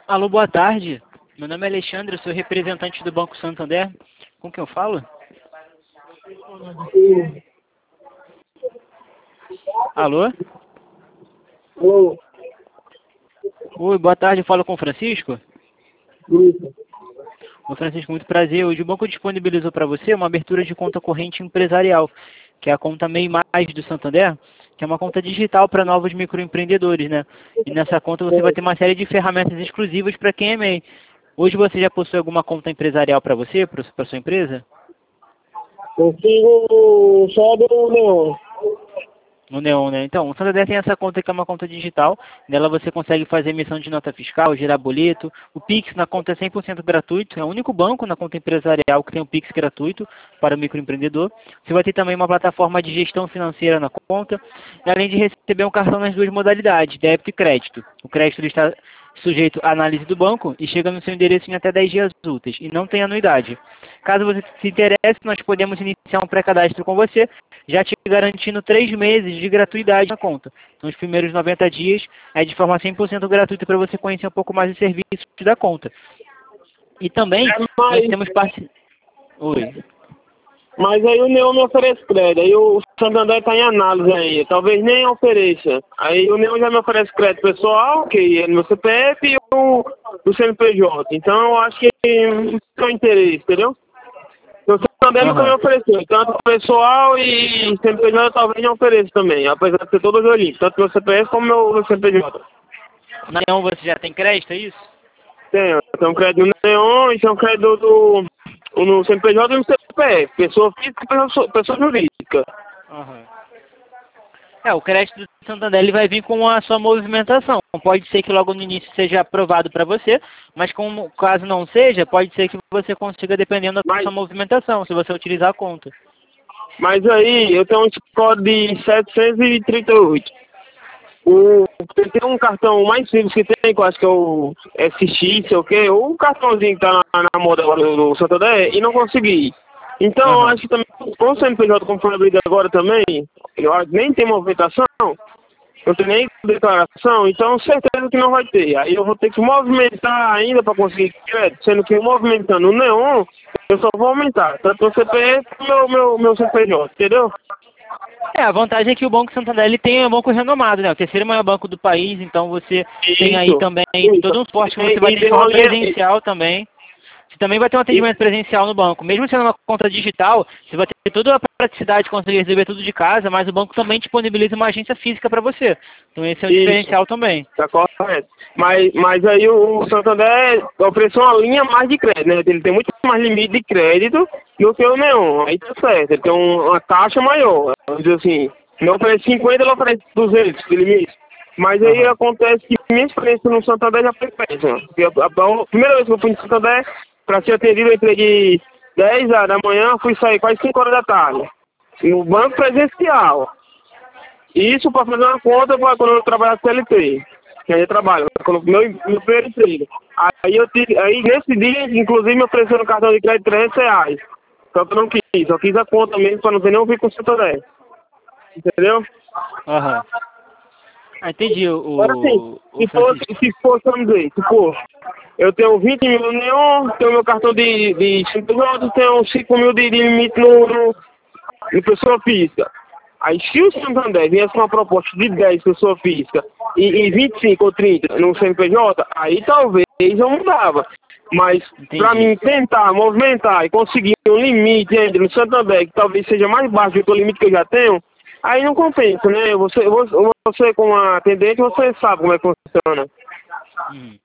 Alô, boa tarde. Meu nome é Alexandre, eu sou representante do Banco Santander. Com quem eu falo? Alô? Alô, Oi, boa tarde, eu falo com o Francisco. isso. Ô Francisco, muito prazer. Hoje o banco disponibilizou para você uma abertura de conta corrente empresarial, que é a conta MEI Mais do Santander, que é uma conta digital para novos microempreendedores, né? E nessa conta você vai ter uma série de ferramentas exclusivas para quem é MEI. Hoje você já possui alguma conta empresarial para você, para sua empresa? Eu sigo só do Leão. No Neon, né? Então, o Santander tem essa conta que é uma conta digital. Nela você consegue fazer emissão de nota fiscal, gerar boleto. O Pix na conta é 100% gratuito. É o único banco na conta empresarial que tem o Pix gratuito para o microempreendedor. Você vai ter também uma plataforma de gestão financeira na conta. E além de receber um cartão nas duas modalidades, débito e crédito. O crédito ele está sujeito à análise do banco e chega no seu endereço em até 10 dias úteis. E não tem anuidade. Caso você se interesse, nós podemos iniciar um pré-cadastro com você, já te garantindo 3 meses de gratuidade na conta. Então, os primeiros 90 dias é de forma 100% gratuita para você conhecer um pouco mais os serviços da conta. E também, nós Mas, temos parte... Oi. mas aí o Neon me oferece crédito. Aí o Santander está em análise aí. Talvez nem ofereça. Aí o Neon já me oferece crédito pessoal, que é no meu CPF e o CNPJ. Então eu acho que não tem interesse, entendeu? O Santander nunca me Aham. ofereceu. Tanto pessoal e CNPJ talvez não ofereça também. Apesar de ser todos olímpicos. Tanto meu CPF como meu CNPJ. Na Neon você já tem crédito, é isso? Tem um crédito no Neon e tem um crédito no CNPJ e no CPF. Pessoa física e pessoa jurídica. Aham. O crédito do Santander ele vai vir com a sua movimentação. Pode ser que logo no início seja aprovado para você, mas como, caso não seja, pode ser que você consiga dependendo da Mas, sua movimentação, se você utilizar a conta. mas aí eu tenho um score de 738. Tem um cartão mais simples que tem, que eu acho que é o SX, sei o quê, ou um cartãozinho que tá na moda agora do Santander, e não consegui. Então, eu Aham. acho que também, com o CNPJ, como foi abrido agora também, eu acho que nem tem movimentação, não tem nem declaração, então certeza que não vai ter. Aí eu vou ter que movimentar ainda para conseguir crédito, sendo que movimentando o Neon, eu só vou aumentar, tanto o CPF como meu CPJ, entendeu? A vantagem é que o Banco Santander ele tem um banco renomado, né? O terceiro maior banco do país, então você tem aí Isso, também isso. todo um suporte que você vai E ter de tem forma uma linha. presencial também. Você também vai ter um atendimento presencial no banco. Mesmo sendo uma conta digital, você vai ter toda a praticidade de conseguir receber tudo de casa, mas o banco também disponibiliza uma agência física para você. Então esse é o Isso, diferencial também. tá correto. Mas aí o Santander ofereceu uma linha mais de crédito, né? Ele tem muito mais limite de crédito do que o Neon. Aí tá certo, ele tem uma taxa maior. Vamos dizer assim, não oferece 50, ele oferece 200 de limite. Mas aí Aham. acontece que minha experiência no Santander já foi péssima. Porque a primeira vez que eu fui no Santander, para ser atendido, eu entrei de 10 horas da manhã, fui sair quase 5 horas da tarde. No banco presencial. Isso para fazer uma conta para quando eu trabalhar CLT, que aí eu trabalho, quando meu primeiro emprego. Aí nesse dia, inclusive, me ofereceram um cartão de crédito R$ 300. Só que eu não quis, só quis a conta mesmo para não ter nenhum vínculo com o Santander. Entendeu? Aham. Entendi, Agora sim, o Francisco. se for, vamos dizer, se for, eu tenho 20 mil no Neon, tenho meu cartão de 5 mil, tenho 5 mil de limite no pessoa física. Aí se o Santander viesse com uma proposta de 10 pessoa física e 25 ou 30 no CNPJ, aí talvez eu mudava. Mas para Entendi. mim tentar movimentar e conseguir um limite ainda no Santander, que talvez seja mais baixo do que o limite que eu já tenho, aí não compensa, né? Você como atendente, você sabe como é que funciona. Uhum.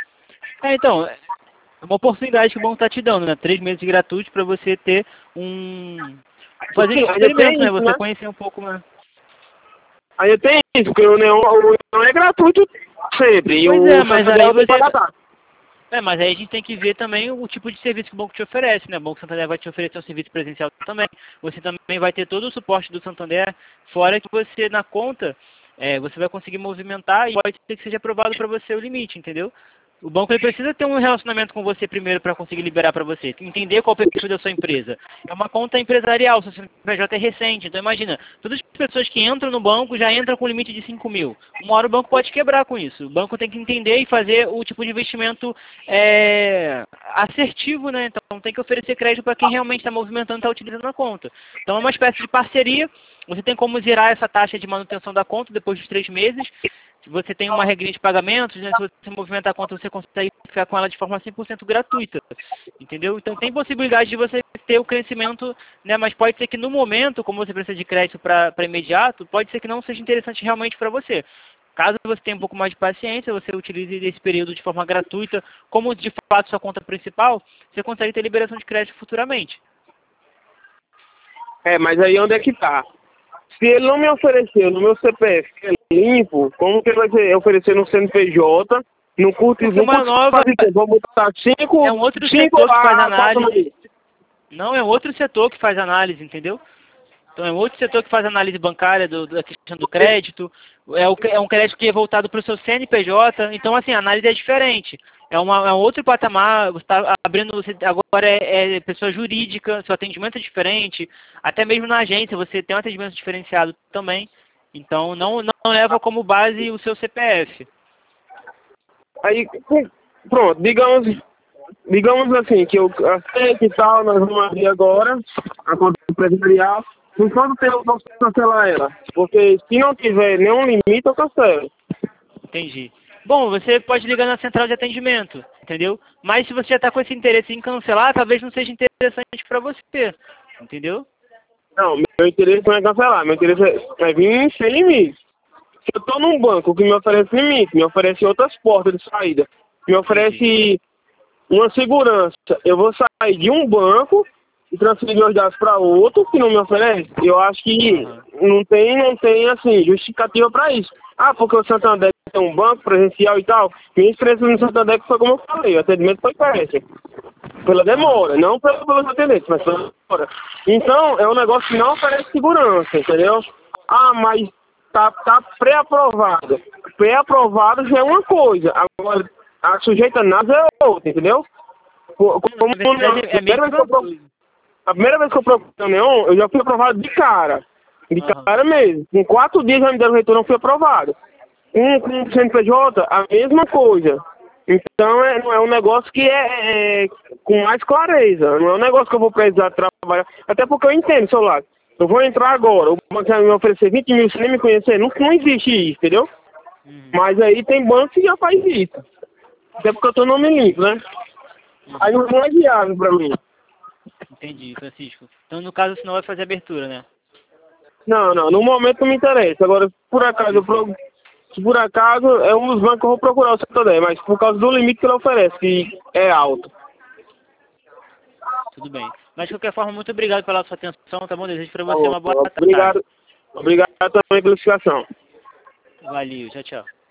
Então, é uma oportunidade que o banco está te dando, né? 3 meses gratuitos para você ter um... fazer Sim, esse ainda experimento, tem né? isso, Você né? conhecer um pouco mais. Ainda tem isso, porque o Neon é gratuito sempre, e Pois é, o mas Santander aí eu tenho que você... pagar taxa. mas aí a gente tem que ver também o tipo de serviço que o banco te oferece, né? O Banco Santander vai te oferecer um serviço presencial também. Você também vai ter todo o suporte do Santander, fora que você, na conta, você vai conseguir movimentar e pode ser que seja aprovado para você o limite, entendeu? O banco ele precisa ter um relacionamento com você primeiro para conseguir liberar para você, entender qual é o perfil da sua empresa. É uma conta empresarial, seu CNPJ é recente, então imagina, todas as pessoas que entram no banco já entram com limite de 5 mil. Uma hora o banco pode quebrar com isso. O banco tem que entender e fazer o tipo de investimento assertivo, né? Então tem que oferecer crédito para quem realmente está movimentando e está utilizando a conta. Então é uma espécie de parceria, você tem como zerar essa taxa de manutenção da conta depois dos 3 meses. Se você tem uma regrinha de pagamentos, né, se você movimentar a conta, você consegue ficar com ela de forma 100% gratuita, entendeu? Então tem possibilidade de você ter o crescimento, né, mas pode ser que no momento, como você precisa de crédito para imediato, pode ser que não seja interessante realmente para você. Caso você tenha um pouco mais de paciência, você utilize esse período de forma gratuita, como de fato sua conta principal, você consegue ter liberação de crédito futuramente. Mas aí onde é que tá? Se ele não me oferecer no meu CPF limpo, como que ele vai oferecer no CNPJ, no curto Porque uma nova... Vou botar 5 É um outro setor que faz análise. Não, é um outro setor que faz análise, entendeu? Então é um outro setor que faz análise bancária da questão do crédito. É um crédito que é voltado para o seu CNPJ. Então, assim, a análise é diferente. É um outro patamar. Você está abrindo, você agora é pessoa jurídica, seu atendimento é diferente. Até mesmo na agência você tem um atendimento diferenciado também. Então, não leva como base o seu CPF. Aí, pronto, digamos assim, que eu aceito e tal, nós vamos abrir agora a conta empresarial. Em quanto tempo eu posso cancelar ela? Porque se não tiver nenhum limite, eu cancelo. Entendi. Bom, você pode ligar na central de atendimento, entendeu? Mas se você já está com esse interesse em cancelar, talvez não seja interessante para você, entendeu? Não, meu interesse não é cancelar, meu interesse é vir sem limite. Se eu estou num banco que me oferece limite, me oferece outras portas de saída, me oferece uma segurança, eu vou sair de um banco e transferir meus dados para outro que não me oferece, eu acho que não tem assim, justificativa para isso. Ah, porque o Santander tem um banco presencial e tal, minha experiência no Santander foi como eu falei, o atendimento foi péssimo. Pela demora, não pelos atendentes, mas pela demora. Então, é um negócio que não oferece segurança, entendeu? Ah, mas tá pré-aprovado. Pré-aprovado já é uma coisa, agora a sujeita a nada é outra, entendeu? A primeira vez que eu procurei o Neon, eu já fui aprovado de cara. De cara mesmo. Em 4 dias já me deram retorno, eu fui aprovado. Com o CNPJ, a mesma coisa. Então, não é um negócio que é com mais clareza. Não é um negócio que eu vou precisar trabalhar. Até porque eu entendo, celular. Eu vou entrar agora, o banco vai me oferecer 20 mil sem nem me conhecer. Não existe isso, entendeu? Mas aí tem banco que já faz isso. Até porque eu tô nome limpo, né? Aí não é viável pra mim. Entendi, Francisco. Então, no caso, você não vai fazer abertura, né? Não, no momento não me interessa. Agora, por acaso, se por acaso é um dos bancos que eu vou procurar o Santander, mas por causa do limite que ele oferece, que é alto. Tudo bem. Mas, de qualquer forma, muito obrigado pela sua atenção, tá bom? Desejo para você uma boa tarde. Obrigado também pela explicação. Valeu, tchau, tchau.